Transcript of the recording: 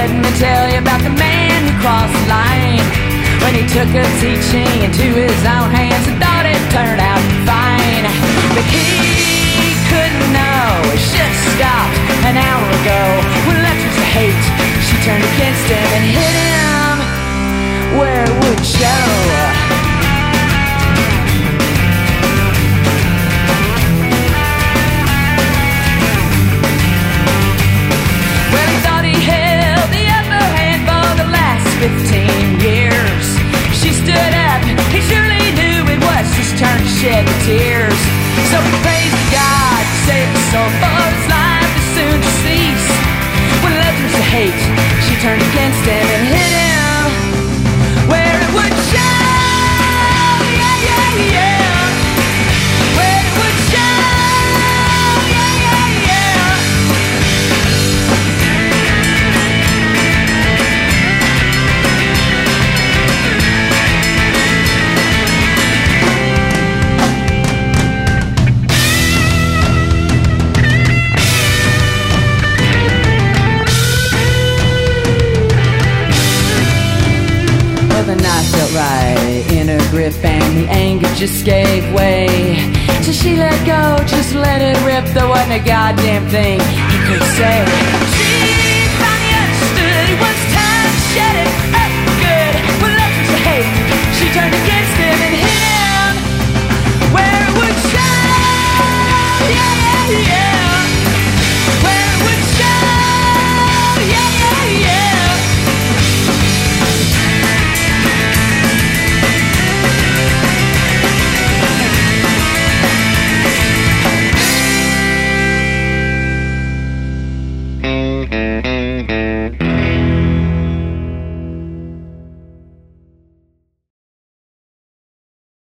let me tell you about the man who crossed the line. When he took a teaching into his own hands and thought it turned out fine. But he couldn't know, it should have stopped an hour ago. When letters of hate, she turned against him and hit him where it would show. Well, he thought he held the upper hand for the last 15 years. She stood up, he surely knew it was his turn to shed the tears. So he praised God to save his soul, for his life is soon to cease. When letters of hate, she turned against him and hit him where it would show. Yeah, yeah, yeah. Where it would show. Yeah, yeah, yeah. The knife felt right in her grip and the anger just gave way. So she let go, just let it rip. There wasn't a goddamn thing he could say. She finally understood it was time to shut it